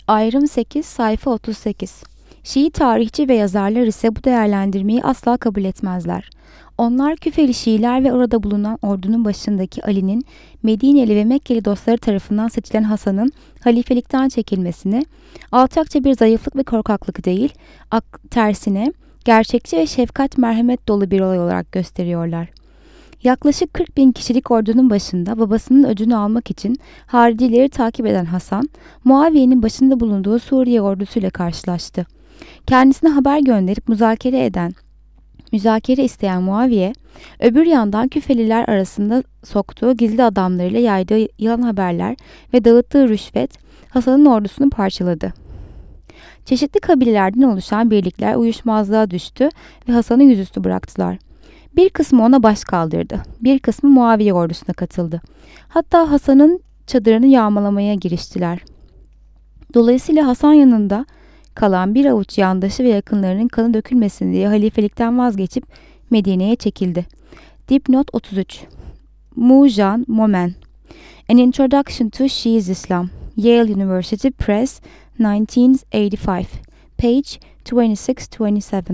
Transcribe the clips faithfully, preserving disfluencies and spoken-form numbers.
Ayrım sekiz, sayfa otuz sekiz. Şii tarihçi ve yazarlar ise bu değerlendirmeyi asla kabul etmezler. Onlar Küfeli Şiiler ve orada bulunan ordunun başındaki Ali'nin Medineli ve Mekkeli dostları tarafından seçilen Hasan'ın halifelikten çekilmesini alçakça bir zayıflık ve korkaklık değil, ak- tersine gerçekçi ve şefkat merhamet dolu bir olay olarak gösteriyorlar. Yaklaşık kırk bin kişilik ordunun başında babasının öcünü almak için haricileri takip eden Hasan, Muaviye'nin başında bulunduğu Suriye ordusuyla karşılaştı. Kendisine haber gönderip müzakere eden, müzakere isteyen Muaviye, öbür yandan Küfeliler arasında soktuğu gizli adamlarıyla yaydığı yalan haberler ve dağıttığı rüşvet Hasan'ın ordusunu parçaladı. Çeşitli kabilelerden oluşan birlikler uyuşmazlığa düştü ve Hasan'ı yüzüstü bıraktılar. Bir kısmı ona baş kaldırdı. Bir kısmı Muaviye ordusuna katıldı. Hatta Hasan'ın çadırını yağmalamaya giriştiler. Dolayısıyla Hasan yanında kalan bir avuç yandaşı ve yakınlarının kanı dökülmesin diye halifelikten vazgeçip Medine'ye çekildi. Dipnot otuz üç. Mujan Momen. An Introduction to Shia's Islam. Yale University Press, nineteen eighty-five. Page twenty-six twenty-seven.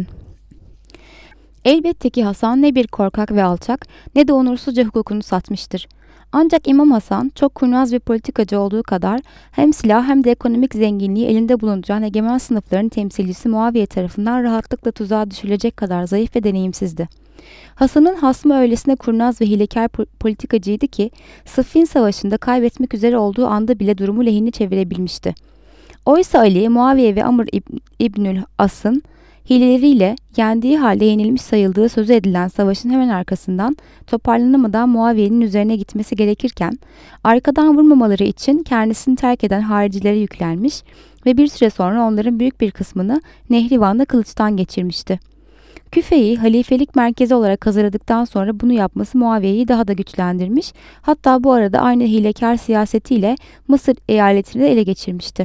Elbette ki Hasan ne bir korkak ve alçak ne de onursuzca hukukunu satmıştır. Ancak İmam Hasan çok kurnaz bir politikacı olduğu kadar hem silah hem de ekonomik zenginliği elinde bulunduran egemen sınıfların temsilcisi Muaviye tarafından rahatlıkla tuzağa düşülecek kadar zayıf ve deneyimsizdi. Hasan'ın hasmı öylesine kurnaz ve hilekar politikacıydı ki Sıffin Savaşı'nda kaybetmek üzere olduğu anda bile durumu lehine çevirebilmişti. Oysa Ali, Muaviye ve Amr İb- İbnül As'ın hileleriyle yendiği halde yenilmiş sayıldığı sözü edilen savaşın hemen arkasından toparlanamadan Muaviye'nin üzerine gitmesi gerekirken arkadan vurmamaları için kendisini terk eden haricilere yüklenmiş ve bir süre sonra onların büyük bir kısmını Nehrivan'da kılıçtan geçirmişti. Küfe'yi halifelik merkezi olarak hazırladıktan sonra bunu yapması Muaviye'yi daha da güçlendirmiş, hatta bu arada aynı hilekar siyasetiyle Mısır eyaletini de ele geçirmişti.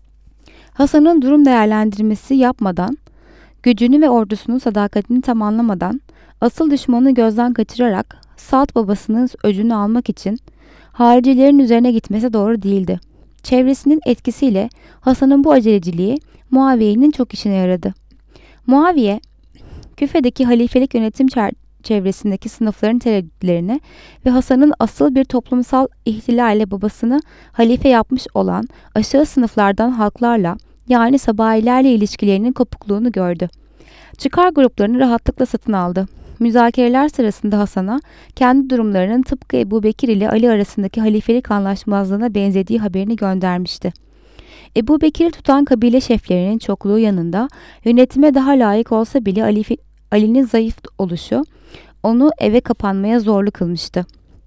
Hasan'ın durum değerlendirmesi yapmadan, gücünü ve ordusunun sadakatini tam anlamadan, asıl düşmanını gözden kaçırarak Salt babasının öcünü almak için haricilerin üzerine gitmesi doğru değildi. Çevresinin etkisiyle Hasan'ın bu aceleciliği Muaviye'nin çok işine yaradı. Muaviye, Küfe'deki halifelik yönetim çevresindeki sınıfların tereddütlerine ve Hasan'ın asıl bir toplumsal ihtilalle babasını halife yapmış olan aşağı sınıflardan halklarla, yani sabahilerle ilişkilerinin kopukluğunu gördü. Çıkar gruplarını rahatlıkla satın aldı. Müzakereler sırasında Hasan'a kendi durumlarının tıpkı Ebu Bekir ile Ali arasındaki halifelik anlaşmazlığına benzediği haberini göndermişti. Ebu Bekir'i tutan kabile şeflerinin çokluğu yanında yönetime daha layık olsa bile Ali, Ali'nin zayıf oluşu onu eve kapanmaya zorlu kılmıştı.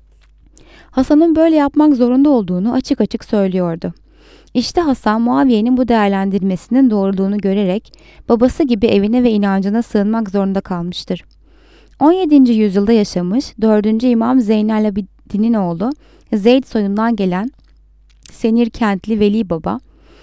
Hasan'ın böyle yapmak zorunda olduğunu açık açık söylüyordu. İşte Hasan, Muaviye'nin bu değerlendirmesinin doğruluğunu görerek babası gibi evine ve inancına sığınmak zorunda kalmıştır. on yedinci yüzyılda yaşamış dördüncü İmam Zeynel Abidin'in oğlu Zeyd soyundan gelen Senir kentli Veli Baba,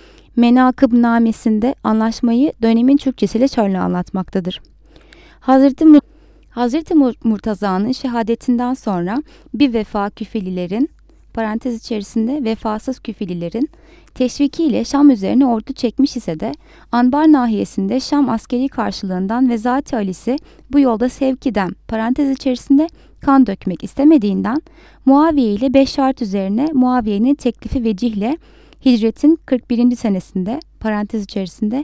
Menakıb-namesinde anlaşmayı dönemin Türkçesiyle şöyle anlatmaktadır. Hazreti, Mu- Hazreti Murtaza'nın şehadetinden sonra bir vefa Küfelilerin, parantez içerisinde vefasız Küfelilerin teşvikiyle Şam üzerine ordu çekmiş ise de Anbar nahiyesinde Şam askeri karşılığından ve Zat-ı Ali'si bu yolda sevkiden parantez içerisinde kan dökmek istemediğinden Muaviye ile beş şart üzerine Muaviye'nin teklifi vecihle hicretin kırk birinci senesinde parantez içerisinde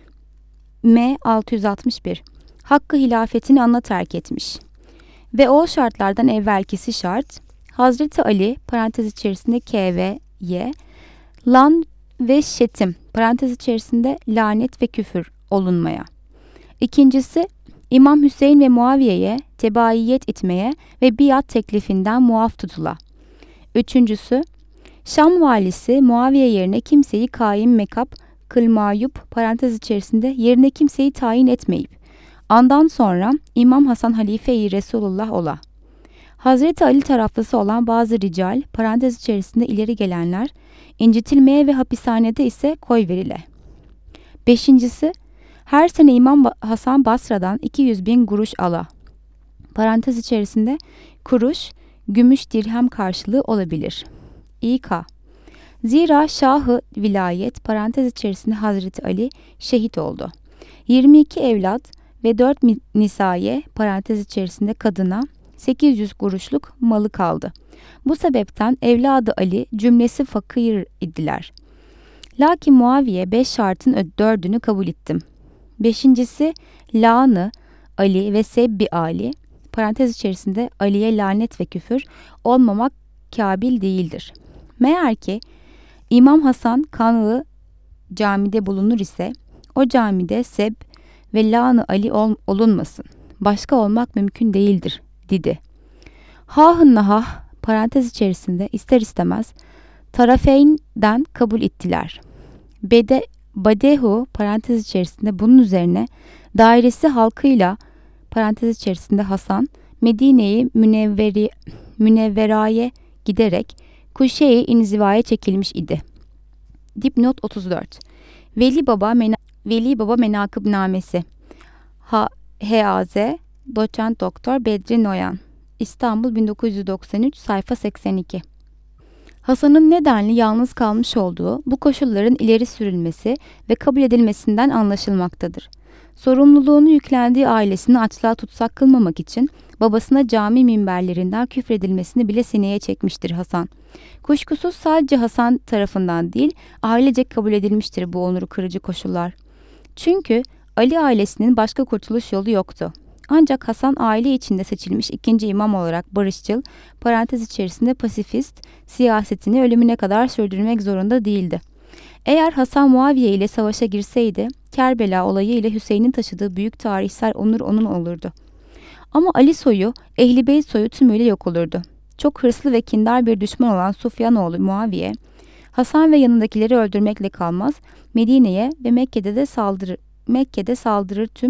M altı yüz altmış bir hakkı hilafetini ana terk etmiş. Ve o şartlardan evvelkisi şart Hazreti Ali parantez içerisinde K ve Y lan ve şetim parantez içerisinde lanet ve küfür olunmaya. İkincisi İmam Hüseyin ve Muaviye'ye tebaiyet etmeye ve biat teklifinden muaf tutula. Üçüncüsü Şam valisi Muaviye yerine kimseyi kaim mekap kılmayıp parantez içerisinde yerine kimseyi tayin etmeyip andan sonra İmam Hasan halife-i Resulullah ola. Hazreti Ali taraflısı olan bazı rical parantez içerisinde ileri gelenler incitilmeye ve hapishanede ise koy verile. Beşincisi her sene İmam Hasan Basra'dan iki yüz bin kuruş ala. Parantez içerisinde kuruş gümüş dirhem karşılığı olabilir. İK Zira Şahı Vilayet parantez içerisinde Hazreti Ali şehit oldu. yirmi iki evlat ve dört nisaye parantez içerisinde kadına sekiz yüz kuruşluk malı kaldı. Bu sebepten evladı Ali cümlesi fakir idiler. Lakin Muaviye beş şartın dördünü kabul ettim. Beşincisi lağnı Ali ve sebbi Ali parantez içerisinde Ali'ye lanet ve küfür olmamak kabil değildir. Meğer ki İmam Hasan kanlı camide bulunur ise o camide seb ve lağnı Ali ol, olunmasın. Başka olmak mümkün değildir dedi. Hahın nahah parantez içerisinde ister istemez tarafeyn'den kabul ettiler. Bede, Badehu parantez içerisinde bunun üzerine dairesi halkıyla parantez içerisinde Hasan Medine'yi Münevveri, Münevvera'ya giderek Kuşe-i İnziva'ya çekilmiş idi. Dipnot otuz dört. Veli Baba Mena, Veli Baba Menakıbnamesi. Ha, H A Z Doçent Doktor Bedri Noyan. İstanbul bin dokuz yüz doksan üç sayfa seksen iki. Hasan'ın nedenli yalnız kalmış olduğu bu koşulların ileri sürülmesi ve kabul edilmesinden anlaşılmaktadır. Sorumluluğunu yüklendiği ailesini açlığa tutsak kılmamak için babasına cami minberlerinden küfredilmesini bile sineye çekmiştir Hasan. Kuşkusuz sadece Hasan tarafından değil, ailece kabul edilmiştir bu onuru kırıcı koşullar. Çünkü Ali ailesinin başka kurtuluş yolu yoktu. Ancak Hasan aile içinde seçilmiş ikinci imam olarak barışçıl, parantez içerisinde pasifist, siyasetini ölümüne kadar sürdürmek zorunda değildi. Eğer Hasan Muaviye ile savaşa girseydi, Kerbela olayı ile Hüseyin'in taşıdığı büyük tarihsel onur onun olurdu. Ama Ali soyu, Ehl-i Beyt soyu tümüyle yok olurdu. Çok hırslı ve kindar bir düşman olan Sufyanoğlu Muaviye, Hasan ve yanındakileri öldürmekle kalmaz, Medine'ye ve Mekke'de de saldırır, Mekke'de saldırır tüm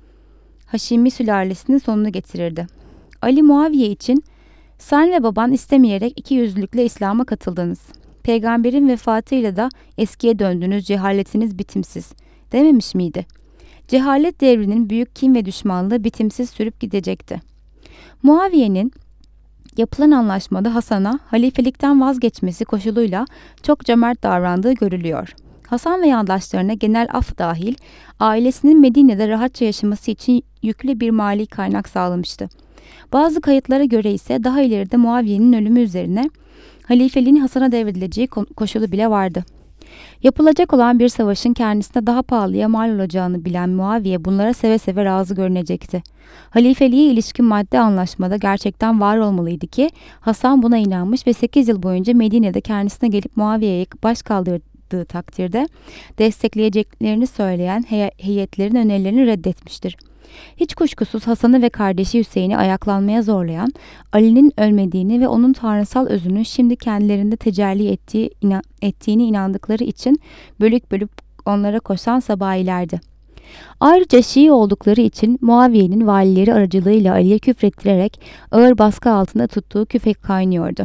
Haşimi sülalesinin sonunu getirirdi. Ali Muaviye için sen ve baban istemeyerek iki yüzlülükle İslam'a katıldınız. Peygamberin vefatıyla da eskiye döndünüz, cehaletiniz bitimsiz dememiş miydi? Cehalet devrinin büyük kin ve düşmanlığı bitimsiz sürüp gidecekti. Muaviye'nin yapılan anlaşmada Hasan'a halifelikten vazgeçmesi koşuluyla çok cömert davrandığı görülüyor. Hasan ve yandaşlarına genel af dahil ailesinin Medine'de rahatça yaşaması için yüklü bir mali kaynak sağlamıştı. Bazı kayıtlara göre ise daha ileride Muaviye'nin ölümü üzerine halifeliğin Hasan'a devredileceği koşulu bile vardı. Yapılacak olan bir savaşın kendisine daha pahalıya mal olacağını bilen Muaviye bunlara seve seve razı görünecekti. Halifeliğe ilişkin madde anlaşmada gerçekten var olmalıydı ki Hasan buna inanmış ve sekiz yıl boyunca Medine'de kendisine gelip Muaviye'ye baş kaldırdığı takdirde destekleyeceklerini söyleyen hey- heyetlerin önerilerini reddetmiştir. Hiç kuşkusuz Hasan'ı ve kardeşi Hüseyin'i ayaklanmaya zorlayan, Ali'nin ölmediğini ve onun tanrısal özünün şimdi kendilerinde tecelli ettiği, ina- ettiğini inandıkları için bölük bölük onlara koşan sabahilerdi. Ayrıca Şii oldukları için Muaviye'nin valileri aracılığıyla Ali'ye küfrettirerek ağır baskı altında tuttuğu küfek kaynıyordu.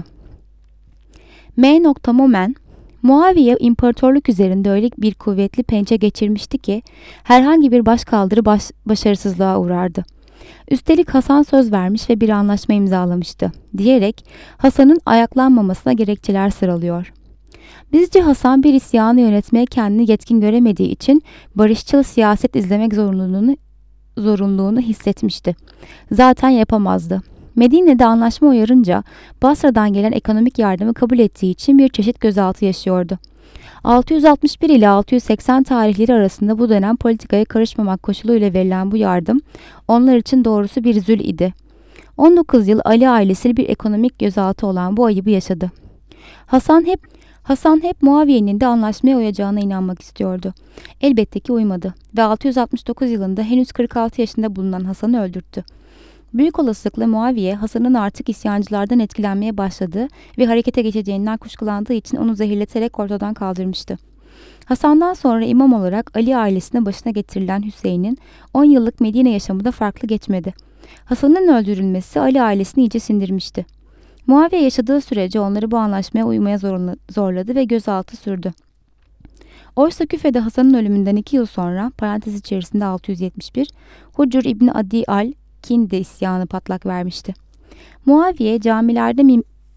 M. Momen Muaviye imparatorluk üzerinde öyle bir kuvvetli pençe geçirmişti ki herhangi bir başkaldırı baş, başarısızlığa uğrardı. Üstelik Hasan söz vermiş ve bir anlaşma imzalamıştı diyerek Hasan'ın ayaklanmamasına gerekçeler sıralıyor. Bizce Hasan bir isyanı yönetmeye kendini yetkin göremediği için barışçıl siyaset izlemek zorunluluğunu, zorunluluğunu hissetmişti. Zaten yapamazdı. Medine'de anlaşma uyarınca Basra'dan gelen ekonomik yardımı kabul ettiği için bir çeşit gözaltı yaşıyordu. altı yüz altmış bir ile altı yüz seksen tarihleri arasında bu dönem politikaya karışmamak koşuluyla verilen bu yardım onlar için doğrusu bir zül idi. on dokuz yıl Ali ailesi bir ekonomik gözaltı olan bu ayıbı yaşadı. Hasan hep Hasan hep Muaviye'nin de anlaşmaya uyacağına inanmak istiyordu. Elbette ki uymadı ve altı yüz altmış dokuz yılında henüz kırk altı yaşında bulunan Hasan'ı öldürttü. Büyük olasılıkla Muaviye, Hasan'ın artık isyancılardan etkilenmeye başladığı ve harekete geçeceğinden kuşkulandığı için onu zehirleterek ortadan kaldırmıştı. Hasan'dan sonra imam olarak Ali ailesine başına getirilen Hüseyin'in on yıllık Medine yaşamı da farklı geçmedi. Hasan'ın öldürülmesi Ali ailesini iyice sindirmişti. Muaviye yaşadığı sürece onları bu anlaşmaya uymaya zorladı ve gözaltı sürdü. Oysa Küfe'de Hasan'ın ölümünden iki yıl sonra parantez içerisinde altı yüz yetmiş bir Hucur İbni Adi al Kinde isyanı patlak vermişti. Muaviye camilerde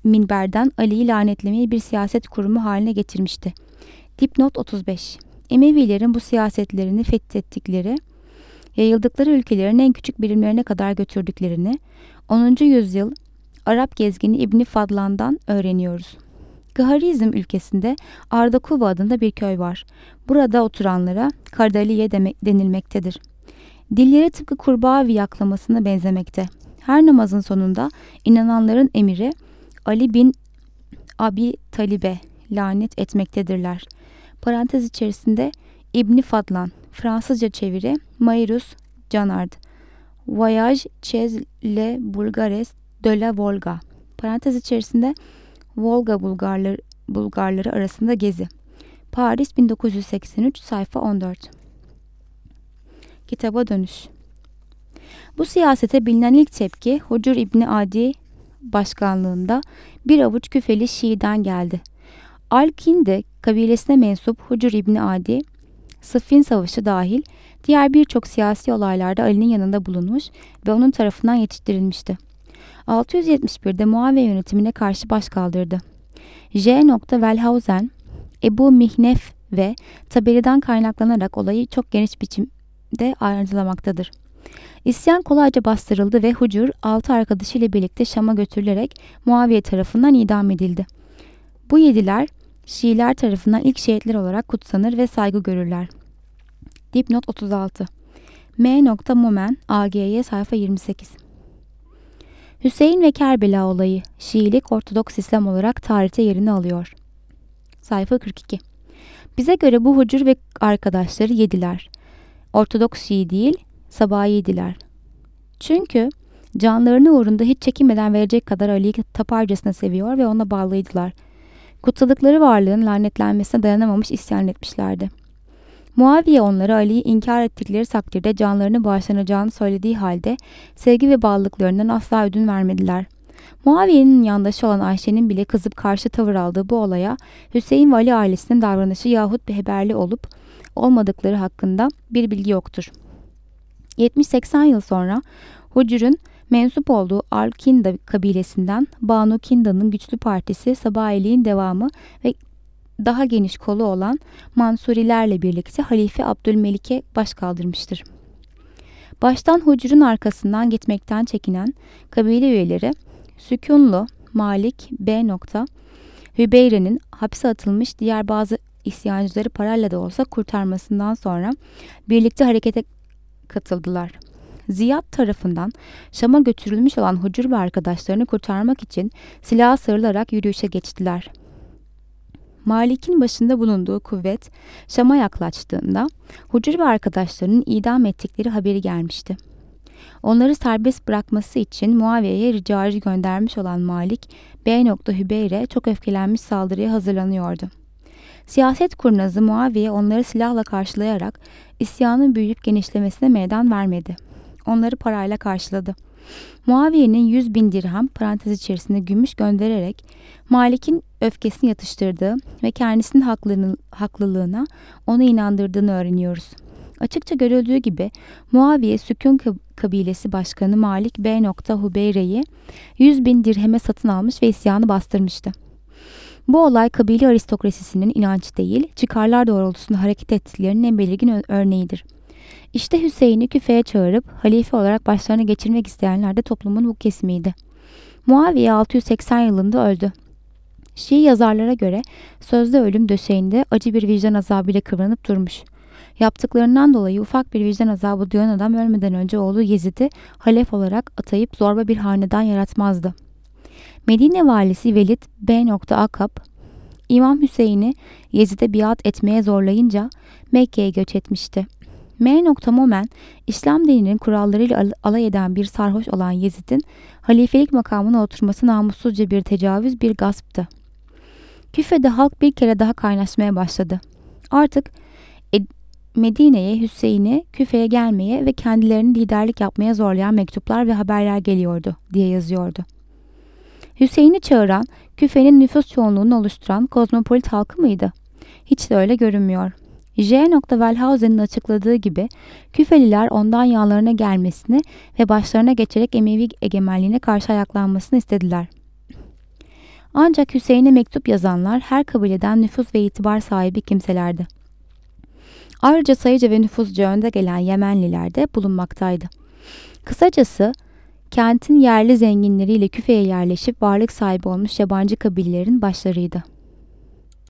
minberden Ali'yi lanetlemeyi bir siyaset kurumu haline getirmişti. Dipnot otuz beş. Emevilerin bu siyasetlerini fethettikleri, yayıldıkları ülkelerin en küçük birimlerine kadar götürdüklerini onuncu yüzyıl Arap gezgini İbni Fadlan'dan öğreniyoruz. Kharizm ülkesinde Ardakuva adında bir köy var. Burada oturanlara Kardaliye denilmektedir. Dilleri tıpkı kurbağa viyaklamasına benzemekte. Her namazın sonunda inananların emiri Ali bin Abi Talib'e lanet etmektedirler. Parantez içerisinde İbni Fadlan, Fransızca çeviri Mayrus Canard, Voyage chez les Bulgares de la Volga. Parantez içerisinde Volga Bulgarları, Bulgarları arasında gezi. Paris bin dokuz yüz seksen üç sayfa on dört. Kitaba dönüş. Bu siyasete bilinen ilk tepki Hucur İbni Adi başkanlığında bir avuç Küfeli Şii'den geldi. Al-Kinde kabilesine mensup Hucur İbni Adi, Sıffin Savaşı dahil diğer birçok siyasi olaylarda Ali'nin yanında bulunmuş ve onun tarafından yetiştirilmişti. altı yüz yetmiş birde Muaviye yönetimine karşı baş kaldırdı. J. Wellhausen, Ebu Mihnef ve Taberi'den kaynaklanarak olayı çok geniş biçimde ayrıntılamaktadır. İsyan kolayca bastırıldı ve Hucur altı arkadaşıyla birlikte Şam'a götürülerek Muaviye tarafından idam edildi. Bu yediler Şiiler tarafından ilk şehitler olarak kutsanır ve saygı görürler. Dipnot otuz altı. M. Momen A G Y sayfa yirmi sekiz. Hüseyin ve Kerbela olayı Şiilik Ortodoks İslam olarak tarihte yerini alıyor. Sayfa kırk iki. Bize göre bu Hucur ve arkadaşları yediler. Ortodoks Şii değil, Sabayidiler. Çünkü canlarını uğrunda hiç çekinmeden verecek kadar Ali'yi taparcasına seviyor ve ona bağlıydılar. Kutsadıkları varlığın lanetlenmesine dayanamamış isyan etmişlerdi. Muaviye onları Ali'yi inkar ettikleri takdirde canlarını bağışlanacağını söylediği halde sevgi ve bağlılıklarından asla ödün vermediler. Muaviye'nin yandaşı olan Ayşe'nin bile kızıp karşı tavır aldığı bu olaya Hüseyin ve Ali ailesinin davranışı yahut bir haberli olup olmadıkları hakkında bir bilgi yoktur. yetmiş seksen yıl sonra Hucur'un mensup olduğu Al-Kinda kabilesinden Banu Kinda'nın güçlü partisi Sabahiliğin devamı ve daha geniş kolu olan Mansurilerle birlikte Halife Abdülmelik'e baş kaldırmıştır. Baştan Hucur'un arkasından gitmekten çekinen kabile üyeleri Sükunlu Malik B. Hübeyre'nin hapse atılmış diğer bazı isyancıları parayla da olsa kurtarmasından sonra birlikte harekete katıldılar. Ziyad tarafından Şam'a götürülmüş olan Hucur ve arkadaşlarını kurtarmak için silaha sarılarak yürüyüşe geçtiler. Malik'in başında bulunduğu kuvvet Şam'a yaklaştığında Hucur ve arkadaşlarının idam ettikleri haberi gelmişti. Onları serbest bırakması için Muaviye'ye ricacı göndermiş olan Malik B. Hübeyre çok öfkelenmiş saldırıya hazırlanıyordu. Siyaset kurnazı Muaviye onları silahla karşılayarak isyanın büyüyüp genişlemesine meydan vermedi. Onları parayla karşıladı. Muaviye'nin yüz bin dirhem parantez içerisinde gümüş göndererek Malik'in öfkesini yatıştırdığı ve kendisinin haklılığına, haklılığına onu inandırdığını öğreniyoruz. Açıkça görüldüğü gibi Muaviye Sükun kabilesi başkanı Malik B. Hubeyre'yi yüz bin dirheme satın almış ve isyanı bastırmıştı. Bu olay kabile aristokrasisinin inanç değil, çıkarlar doğrultusunda hareket ettiklerinin en belirgin örneğidir. İşte Hüseyin'i Küfe'ye çağırıp halife olarak başlarına geçirmek isteyenler de toplumun bu kesimiydi. Muaviye altı yüz seksen yılında öldü. Şii yazarlara göre sözde ölüm döşeğinde acı bir vicdan azabıyla kıvranıp durmuş. Yaptıklarından dolayı ufak bir vicdan azabı duyan adam ölmeden önce oğlu Yezid'i halef olarak atayıp zorba bir hanedan yaratmazdı. Medine valisi Velid B. Akab, İmam Hüseyin'i Yezid'e biat etmeye zorlayınca Mekke'ye göç etmişti. M. Momen, İslam dininin kurallarıyla alay eden bir sarhoş olan Yezid'in halifelik makamına oturması namussuzca bir tecavüz, bir gasptı. Küfe'de halk bir kere daha kaynaşmaya başladı. Artık Medine'ye, Hüseyin'i Küfe'ye gelmeye ve kendilerini liderlik yapmaya zorlayan mektuplar ve haberler geliyordu diye yazıyordu. Hüseyin'i çağıran, Küfe'nin nüfus çoğunluğunu oluşturan kozmopolit halkı mıydı? Hiç de öyle görünmüyor. J. Wellhausen'in açıkladığı gibi Küfeliler ondan yanlarına gelmesini ve başlarına geçerek Emevi egemenliğine karşı ayaklanmasını istediler. Ancak Hüseyin'e mektup yazanlar her kabileden nüfuz ve itibar sahibi kimselerdi. Ayrıca sayıca ve nüfuzca önde gelen Yemenliler de bulunmaktaydı. Kısacası kentin yerli zenginleriyle Küfe'ye yerleşip varlık sahibi olmuş yabancı kabilelerin başlarıydı.